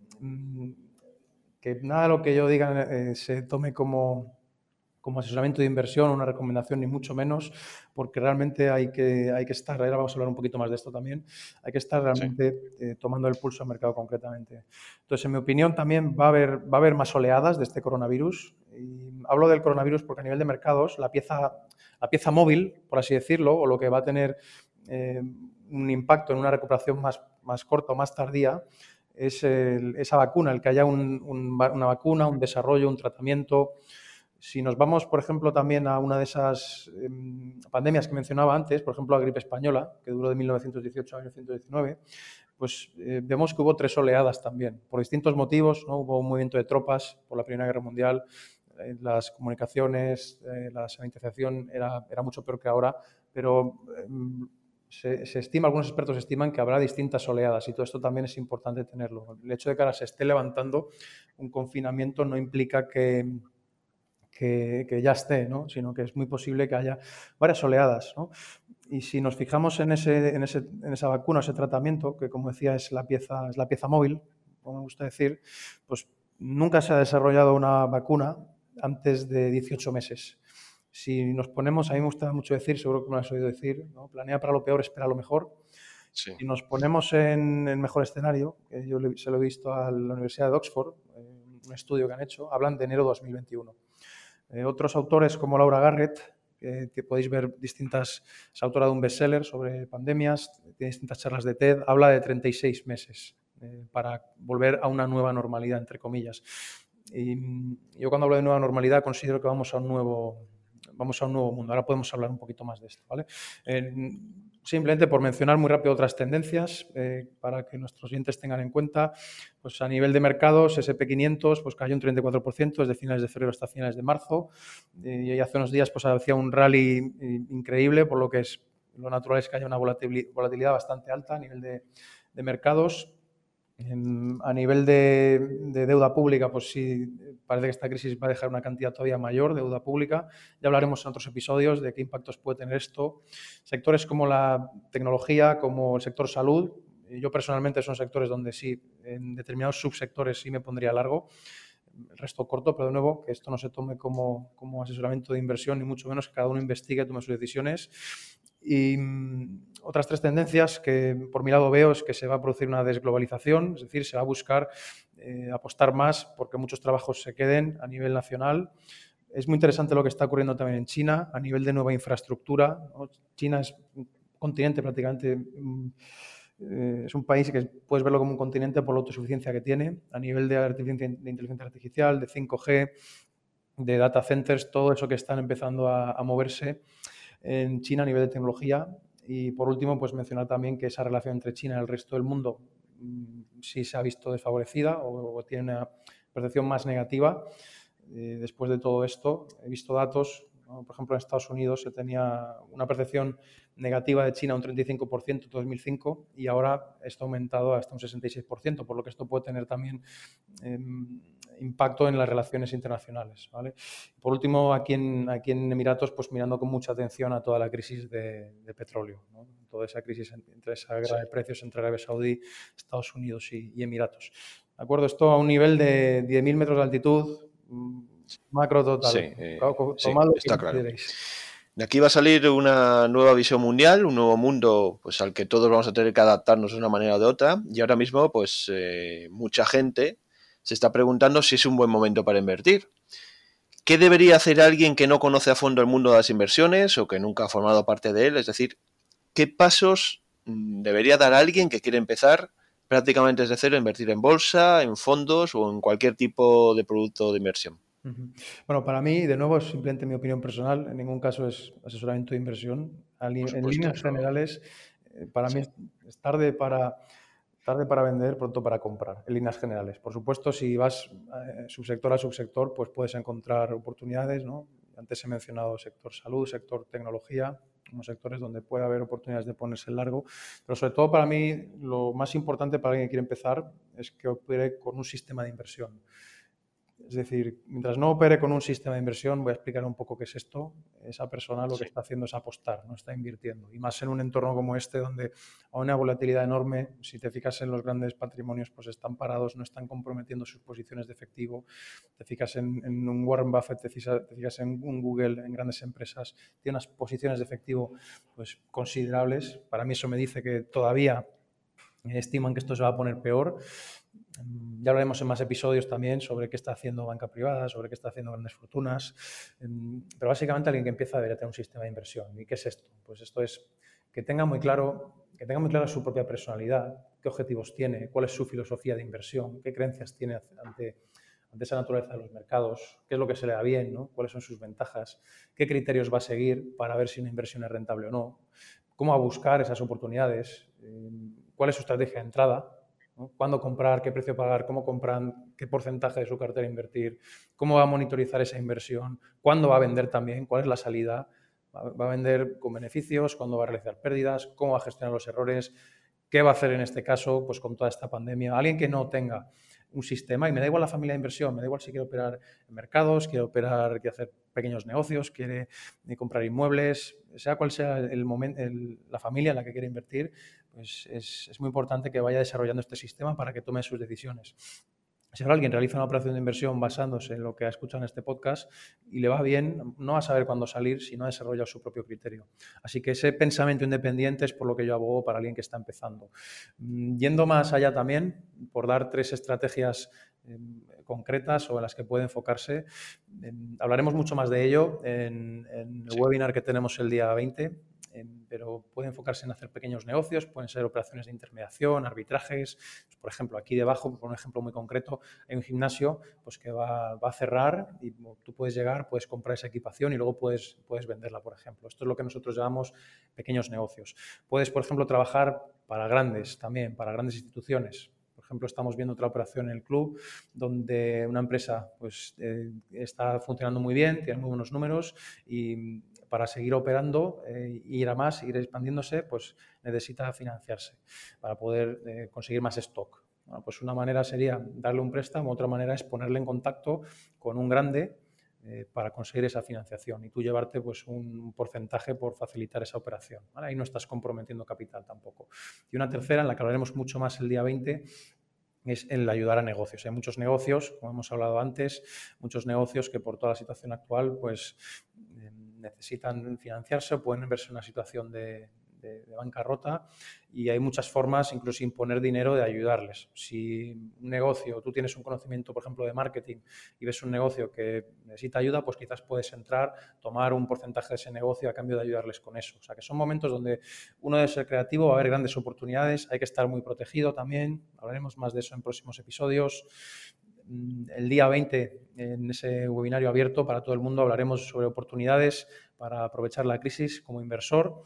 que nada de lo que yo diga eh, se tome como, como asesoramiento de inversión, una recomendación, ni mucho menos, porque realmente hay que, hay que estar, ahora vamos a hablar un poquito más de esto también, hay que estar realmente sí. eh, tomando el pulso al mercado concretamente. Entonces, en mi opinión, también va a haber, va a haber más oleadas de este coronavirus. Y hablo del coronavirus porque a nivel de mercados, la pieza, la pieza móvil, por así decirlo, o lo que va a tener eh, un impacto en una recuperación más, más corta o más tardía, es el, esa vacuna, el que haya un, un, una vacuna, un desarrollo, un tratamiento. Si nos vamos, por ejemplo, también a una de esas eh, pandemias que mencionaba antes, por ejemplo, la gripe española, que duró de mil novecientos dieciocho a mil novecientos diecinueve, pues eh, vemos que hubo tres oleadas también, por distintos motivos, ¿no? Hubo un movimiento de tropas por la Primera Guerra Mundial, eh, las comunicaciones, eh, la sanitización era, era mucho peor que ahora, pero eh, se, se estima, algunos expertos estiman que habrá distintas oleadas, y todo esto también es importante tenerlo. El hecho de que ahora se esté levantando un confinamiento no implica que... Que, que ya esté, ¿no? Sino que es muy posible que haya varias oleadas, ¿no? Y si nos fijamos en, ese, en, ese, en esa vacuna, ese tratamiento, que como decía es la pieza, es la pieza móvil, como me gusta decir, pues nunca se ha desarrollado una vacuna antes de dieciocho meses. Si nos ponemos, a mí me gusta mucho decir, seguro que me lo has oído decir, ¿no? Planea para lo peor, espera lo mejor. Sí. Si nos ponemos en el mejor escenario, que yo se lo he visto a la Universidad de Oxford, un estudio que han hecho, hablan de enero dos mil veintiuno. Eh, otros autores como Laura Garrett, eh, que podéis ver distintas, es autora de un bestseller sobre pandemias, tiene distintas charlas de TED, habla de treinta y seis meses eh, para volver a una nueva normalidad, entre comillas. Y yo cuando hablo de nueva normalidad considero que vamos a un nuevo, vamos a un nuevo mundo. Ahora podemos hablar un poquito más de esto, ¿vale? Eh, simplemente por mencionar muy rápido otras tendencias eh, para que nuestros oyentes tengan en cuenta, pues a nivel de mercados, ese and pe quinientos pues cayó un treinta y cuatro por ciento desde finales de febrero hasta finales de marzo eh, y hace unos días pues hacía un rally increíble, por lo que es lo natural es que haya una volatilidad bastante alta a nivel de, de mercados. En, a nivel de, de deuda pública, pues sí, parece que esta crisis va a dejar una cantidad todavía mayor de deuda pública. Ya hablaremos en otros episodios de qué impactos puede tener esto. Sectores como la tecnología, como el sector salud, yo personalmente son sectores donde sí, en determinados subsectores sí me pondría largo. El resto corto, pero de nuevo, que esto no se tome como, como asesoramiento de inversión, ni mucho menos que cada uno investigue, tome sus decisiones. Y mmm, otras tres tendencias que por mi lado veo es que se va a producir una desglobalización, es decir, se va a buscar eh, apostar más porque muchos trabajos se queden a nivel nacional. Es muy interesante lo que está ocurriendo también en China a nivel de nueva infraestructura, ¿no? China es un continente prácticamente, eh, es un país que puedes verlo como un continente por la autosuficiencia que tiene a nivel de, de inteligencia artificial, de cinco G, de data centers, todo eso que están empezando a, a moverse en China a nivel de tecnología. Y por último, pues mencionar también que esa relación entre China y el resto del mundo mmm, sí se ha visto desfavorecida o, o tiene una percepción más negativa. Eh, después de todo esto, he visto datos, ¿no? Por ejemplo, en Estados Unidos se tenía una percepción negativa de China un treinta y cinco por ciento en dos mil cinco y ahora esto ha aumentado hasta un sesenta y seis por ciento, por lo que esto puede tener también eh, impacto en las relaciones internacionales, ¿vale? Por último, aquí en, aquí en Emiratos, pues mirando con mucha atención a toda la crisis de, de petróleo, ¿no? Toda esa crisis entre esa guerra de precios entre Arabia Saudí, Estados Unidos y, y Emiratos. ¿De acuerdo? Esto a un nivel de diez mil metros de altitud, macro total. Sí, eh, Tomad sí, lo que está claro. queréis. De aquí va a salir una nueva visión mundial, un nuevo mundo pues, al que todos vamos a tener que adaptarnos de una manera o de otra. Y ahora mismo, pues eh, mucha gente se está preguntando si es un buen momento para invertir. ¿Qué debería hacer alguien que no conoce a fondo el mundo de las inversiones o que nunca ha formado parte de él? Es decir, ¿qué pasos debería dar alguien que quiere empezar prácticamente desde cero a invertir en bolsa, en fondos o en cualquier tipo de producto de inversión? Bueno, para mí, de nuevo, es simplemente mi opinión personal. En ningún caso es asesoramiento de inversión. En líneas eso... generales, para sí. mí es tarde para, tarde para vender, pronto para comprar, en líneas generales. Por supuesto, si vas eh, subsector a subsector, pues puedes encontrar oportunidades, ¿no? Antes he mencionado sector salud, sector tecnología, unos sectores donde puede haber oportunidades de ponerse en largo. Pero sobre todo para mí, lo más importante para alguien que quiere empezar es que opere con un sistema de inversión. Es decir, mientras no opere con un sistema de inversión, voy a explicar un poco qué es esto. Esa persona lo que está haciendo es apostar, no está invirtiendo. Y más en un entorno como este, donde hay una volatilidad enorme, si te fijas en los grandes patrimonios, pues están parados, no están comprometiendo sus posiciones de efectivo. Te fijas en, en un Warren Buffett, te fijas, te fijas en un Google, en grandes empresas, tiene unas posiciones de efectivo pues, considerables. Para mí eso me dice que todavía estiman que esto se va a poner peor. Ya hablaremos en más episodios también sobre qué está haciendo banca privada, sobre qué está haciendo grandes fortunas, pero básicamente alguien que empieza debería tener un sistema de inversión. ¿Y qué es esto? Pues esto es que tenga muy claro, que tenga muy clara su propia personalidad, qué objetivos tiene, cuál es su filosofía de inversión, qué creencias tiene ante, ante esa naturaleza de los mercados, qué es lo que se le da bien, ¿no? Cuáles son sus ventajas, qué criterios va a seguir para ver si una inversión es rentable o no, cómo va a buscar esas oportunidades, cuál es su estrategia de entrada, ¿no? Cuándo comprar, qué precio pagar, cómo compran, qué porcentaje de su cartera invertir, cómo va a monitorizar esa inversión, cuándo va a vender también, cuál es la salida, va a vender con beneficios, cuándo va a realizar pérdidas, cómo va a gestionar los errores, qué va a hacer en este caso pues con toda esta pandemia. Alguien que no tenga un sistema, y me da igual la familia de inversión, me da igual si quiere operar en mercados, quiere operar, quiere hacer pequeños negocios, quiere comprar inmuebles, sea cual sea el momento, el, la familia en la que quiere invertir, pues es, es muy importante que vaya desarrollando este sistema para que tome sus decisiones. Si ahora alguien realiza una operación de inversión basándose en lo que ha escuchado en este podcast y le va bien, no va a saber cuándo salir si no ha desarrollado su propio criterio. Así que ese pensamiento independiente es por lo que yo abogo para alguien que está empezando. Yendo más allá también, por dar tres estrategias eh, concretas o en las que puede enfocarse, eh, hablaremos mucho más de ello en, en el sí. webinar que tenemos el día veinte. eh, pero puede enfocarse en hacer pequeños negocios, pueden ser operaciones de intermediación, arbitrajes. Por ejemplo, aquí debajo, por un ejemplo muy concreto, hay un gimnasio pues, que va, va a cerrar y tú puedes llegar, puedes comprar esa equipación y luego puedes, puedes venderla, por ejemplo. Esto es lo que nosotros llamamos pequeños negocios. Puedes, por ejemplo, trabajar para grandes también, para grandes instituciones. Por ejemplo, estamos viendo otra operación en el club donde una empresa pues, eh, está funcionando muy bien, tiene muy buenos números y para seguir operando e eh, ir a más, ir expandiéndose, pues necesita financiarse para poder eh, conseguir más stock. Bueno, pues una manera sería darle un préstamo, otra manera es ponerle en contacto con un grande eh, para conseguir esa financiación y tú llevarte pues, un porcentaje por facilitar esa operación, ¿vale? Ahí no estás comprometiendo capital tampoco. Y una tercera, en la que hablaremos mucho más el día veinte, es el ayudar a negocios. Hay muchos negocios, como hemos hablado antes, muchos negocios que por toda la situación actual pues, eh, necesitan financiarse o pueden verse en una situación de, de, de bancarrota y hay muchas formas, incluso sin poner dinero, de ayudarles. Si un negocio, tú tienes un conocimiento, por ejemplo, de marketing y ves un negocio que necesita ayuda, pues quizás puedes entrar, tomar un porcentaje de ese negocio a cambio de ayudarles con eso. O sea, que son momentos donde uno debe ser creativo, va a haber grandes oportunidades, hay que estar muy protegido también, hablaremos más de eso en próximos episodios. El día veinte, en ese webinario abierto para todo el mundo, hablaremos sobre oportunidades para aprovechar la crisis como inversor.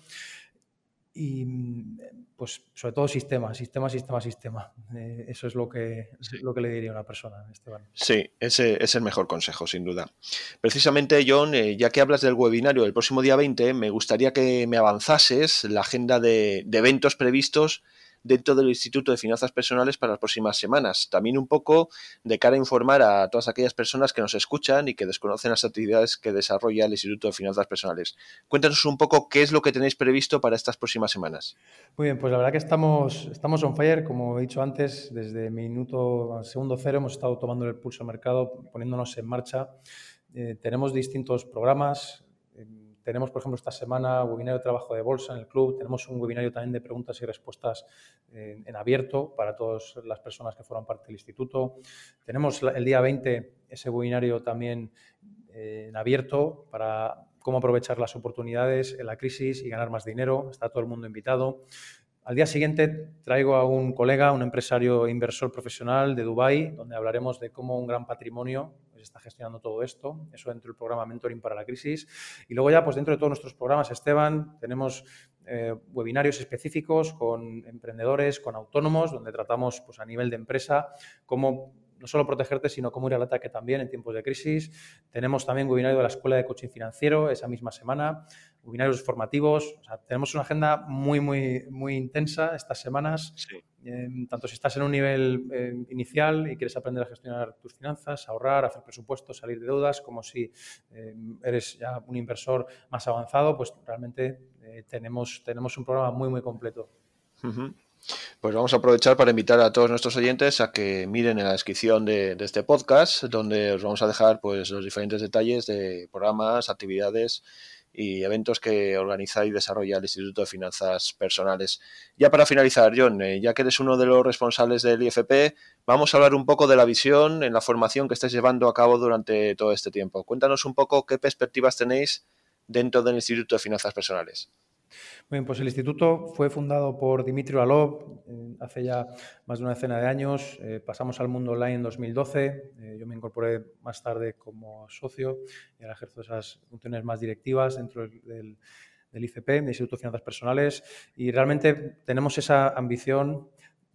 Y pues sobre todo sistema, sistema, sistema, sistema. Eh, eso es lo que, sí. lo que le diría a una persona, Esteban. Sí, ese es el mejor consejo, sin duda. Precisamente, John, eh, ya que hablas del webinario del próximo día veinte, me gustaría que me avanzases la agenda de, de eventos previstos dentro del Instituto de Finanzas Personales para las próximas semanas. También un poco de cara a informar a todas aquellas personas que nos escuchan y que desconocen las actividades que desarrolla el Instituto de Finanzas Personales. Cuéntanos un poco qué es lo que tenéis previsto para estas próximas semanas. Muy bien, pues la verdad que estamos, estamos on fire, como he dicho antes, desde minuto segundo cero hemos estado tomando el pulso al mercado, poniéndonos en marcha. Eh, tenemos distintos programas. Eh, Tenemos, por ejemplo, esta semana webinario de trabajo de bolsa en el club. Tenemos un webinario también de preguntas y respuestas en, en abierto para todas las personas que forman parte del instituto. Tenemos el día veinte ese webinario también eh, en abierto para cómo aprovechar las oportunidades en la crisis y ganar más dinero. Está todo el mundo invitado. Al día siguiente traigo a un colega, un empresario inversor profesional de Dubái, donde hablaremos de cómo un gran patrimonio pues, está gestionando todo esto. Eso dentro del programa Mentoring para la Crisis. Y luego ya, pues dentro de todos nuestros programas, Esteban, tenemos eh, webinarios específicos con emprendedores, con autónomos, donde tratamos pues, a nivel de empresa cómo no solo protegerte, sino cómo ir al ataque también en tiempos de crisis. Tenemos también webinario de la Escuela de Coaching Financiero esa misma semana, webinarios formativos. O sea, tenemos una agenda muy, muy, muy intensa estas semanas. Sí. Eh, tanto si estás en un nivel eh, inicial y quieres aprender a gestionar tus finanzas, ahorrar, hacer presupuestos, salir de deudas, como si eh, eres ya un inversor más avanzado, pues realmente eh, tenemos, tenemos un programa muy, muy completo. Uh-huh. Pues vamos a aprovechar para invitar a todos nuestros oyentes a que miren en la descripción de, de este podcast, donde os vamos a dejar pues los diferentes detalles de programas, actividades y eventos que organiza y desarrolla el Instituto de Finanzas Personales. Ya para finalizar, John, eh, ya que eres uno de los responsables del I F P, vamos a hablar un poco de la visión en la formación que estáis llevando a cabo durante todo este tiempo. Cuéntanos un poco qué perspectivas tenéis dentro del Instituto de Finanzas Personales. Bien, pues el instituto fue fundado por Dimitri Valov eh, hace ya más de una decena de años. Eh, pasamos al mundo online en dos mil doce. Eh, yo me incorporé más tarde como socio y ahora ejerzo esas funciones más directivas dentro del, del, del I F P, del Instituto de Finanzas Personales. Y realmente tenemos esa ambición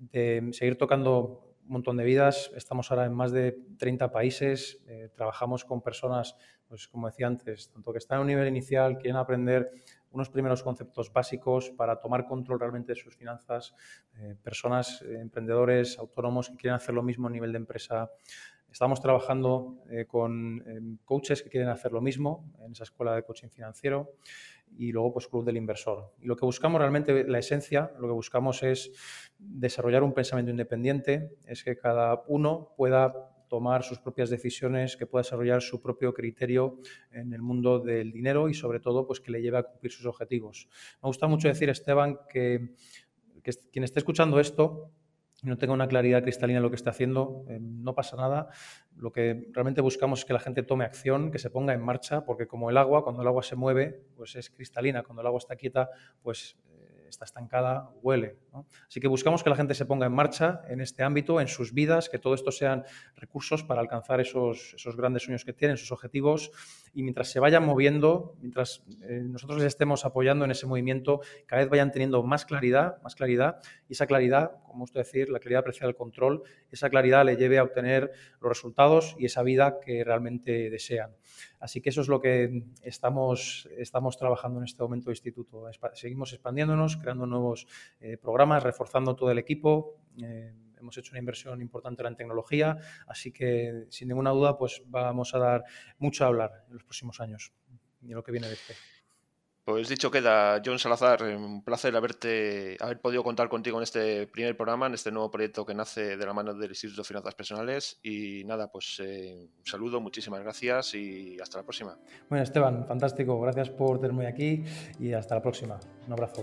de seguir tocando un montón de vidas. Estamos ahora en más de treinta países. Eh, trabajamos con personas, pues como decía antes, tanto que están en un nivel inicial, quieren aprender unos primeros conceptos básicos para tomar control realmente de sus finanzas, eh, personas, eh, emprendedores, autónomos que quieren hacer lo mismo a nivel de empresa. Estamos trabajando eh, con eh, coaches que quieren hacer lo mismo en esa escuela de coaching financiero y luego pues Club del Inversor. Y lo que buscamos realmente, la esencia, lo que buscamos es desarrollar un pensamiento independiente, es que cada uno pueda tomar sus propias decisiones, que pueda desarrollar su propio criterio en el mundo del dinero y sobre todo pues que le lleve a cumplir sus objetivos. Me gusta mucho decir, Esteban, que, que quien esté escuchando esto y no tenga una claridad cristalina en lo que está haciendo, eh, no pasa nada. Lo que realmente buscamos es que la gente tome acción, que se ponga en marcha, porque como el agua, cuando el agua se mueve, pues es cristalina. Cuando el agua está quieta, pues eh, está estancada, huele, ¿no? Así que buscamos que la gente se ponga en marcha en este ámbito, en sus vidas, que todo esto sean recursos para alcanzar esos, esos grandes sueños que tienen, sus objetivos, y mientras se vayan moviendo, mientras eh, nosotros les estemos apoyando en ese movimiento, cada vez vayan teniendo más claridad, más claridad, y esa claridad, como usted decir, la claridad aprecia el control, esa claridad le lleve a obtener los resultados y esa vida que realmente desean. Así que eso es lo que estamos, estamos trabajando en este momento de instituto. Seguimos expandiéndonos, creando nuevos eh, programas, reforzando todo el equipo. Eh, hemos hecho una inversión importante en tecnología, así que sin ninguna duda pues vamos a dar mucho a hablar en los próximos años y en lo que viene de este. Pues dicho queda, Jon Salazar, un placer haberte, haber podido contar contigo en este primer programa, en este nuevo proyecto que nace de la mano del Instituto de Finanzas Personales. Y nada, pues eh, un saludo, muchísimas gracias y hasta la próxima. Bueno, Esteban, fantástico, gracias por tenerme aquí y hasta la próxima. Un abrazo.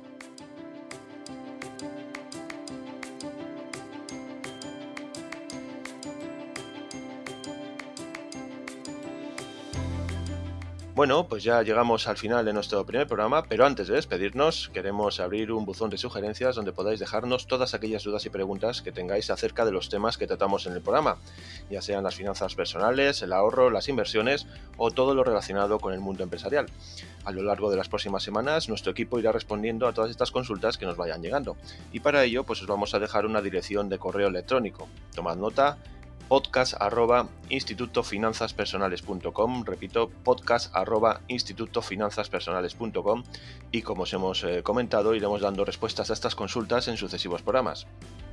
Bueno, pues ya llegamos al final de nuestro primer programa, pero antes de despedirnos queremos abrir un buzón de sugerencias donde podáis dejarnos todas aquellas dudas y preguntas que tengáis acerca de los temas que tratamos en el programa, ya sean las finanzas personales, el ahorro, las inversiones o todo lo relacionado con el mundo empresarial. A lo largo de las próximas semanas nuestro equipo irá respondiendo a todas estas consultas que nos vayan llegando y para ello pues os vamos a dejar una dirección de correo electrónico. Tomad nota: podcast arroba instituto finanzas personales punto com, repito, podcast arroba instituto finanzas personales punto com, y como os hemos eh, comentado, iremos dando respuestas a estas consultas en sucesivos programas.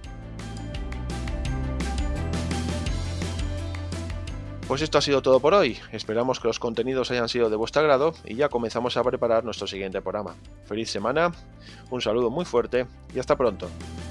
Pues esto ha sido todo por hoy. Esperamos que los contenidos hayan sido de vuestro agrado y ya comenzamos a preparar nuestro siguiente programa. Feliz semana, un saludo muy fuerte y hasta pronto.